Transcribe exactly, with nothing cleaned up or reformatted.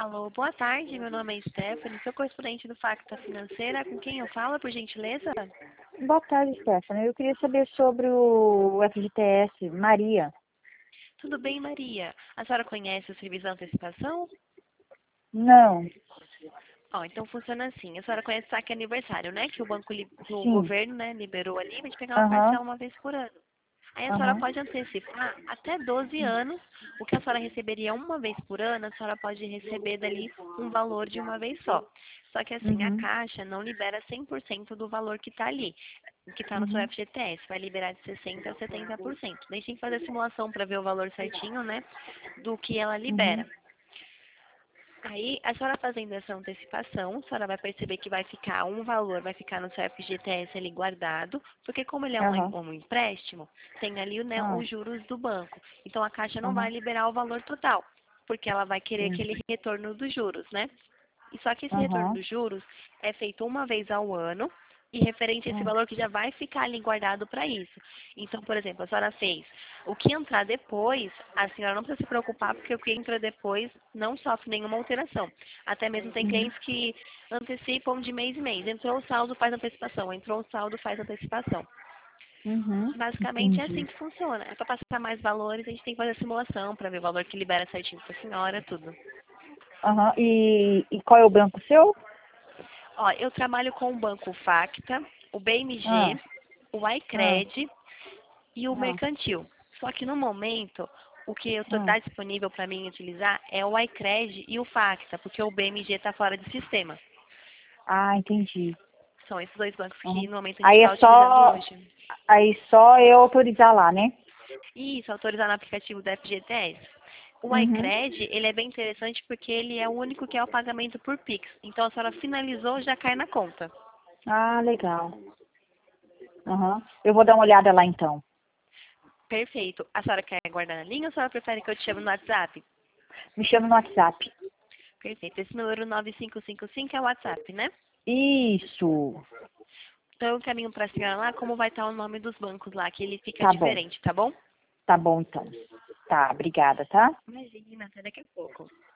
Alô, boa tarde. Meu nome é Stephanie, sou correspondente do Facta Financeira. Com quem eu falo, por gentileza? Boa tarde, Stephanie. Eu queria saber sobre o F G T S, Maria. Tudo bem, Maria? A senhora conhece o serviço de antecipação? Não. Ó, então funciona assim. A senhora conhece o saque aniversário, né? Que o banco, li- que o Sim. governo, né, liberou ali pra gente pegar uma Aham. parcela uma vez por ano. Aí a senhora Aham. pode antecipar até doze anos. O que a senhora receberia uma vez por ano, a senhora pode receber dali um valor de uma vez só. Só que assim, a Uhum. Caixa não libera cem por cento do valor que está ali, que está no seu Uhum. F G T S. Vai liberar de sessenta por cento a setenta por cento. Daí a gente tem que fazer a simulação para ver o valor certinho, né, do que ela Uhum. libera. Aí, a senhora fazendo essa antecipação, a senhora vai perceber que vai ficar um valor, vai ficar no seu F G T S ali guardado, porque como ele é um, em- Aham. um empréstimo, tem ali, né, Ah. os juros do banco. Então, a Caixa não vai Aham. liberar o valor total, porque ela vai querer Sim. aquele retorno dos juros, né? E só que esse retorno Aham. dos juros é feito uma vez ao ano e referente a esse Ah. valor que já vai ficar ali guardado para isso. Então, por exemplo, a senhora fez o que entrar depois, a senhora não precisa se preocupar porque o que entra depois não sofre nenhuma alteração. Até mesmo tem Uhum. clientes que antecipam de mês em mês. Entrou o saldo, faz antecipação. Entrou o saldo, faz antecipação. Uhum. Basicamente é assim Entendi. que funciona. É para passar mais valores, a gente tem que fazer a simulação para ver o valor que libera certinho para a senhora, tudo. Aham. E, e qual é o banco seu? Ó, eu trabalho com o Banco Facta, o B M G, Ah. o Ah. iCred e o Ah. Mercantil. Só que no momento, o que eu tô, Ah. tá disponível para mim utilizar é o iCred e o Facta, porque o B M G está fora de sistema. Ah, entendi. São esses dois bancos que Uhum. no momento a gente Aí é está utilizando só, hoje. aí só eu autorizar lá, né? E isso, autorizar no aplicativo da F G T S. O Uhum. iCred, ele é bem interessante porque ele é o único que é o pagamento por Pix. Então, a senhora finalizou, já cai na conta. Ah, legal. Aham. Eu vou dar uma olhada lá então. Perfeito. A senhora quer guardar na linha ou a senhora prefere que eu te chame no WhatsApp? Me chama no WhatsApp. Perfeito. Esse número nove cinco cinco cinco é o WhatsApp, né? Isso. Então eu encaminho para a senhora lá como vai estar o nome dos bancos lá, que ele fica Tá bom. diferente, tá bom? Tá bom então. Tá, obrigada, tá? Imagina, até daqui a pouco.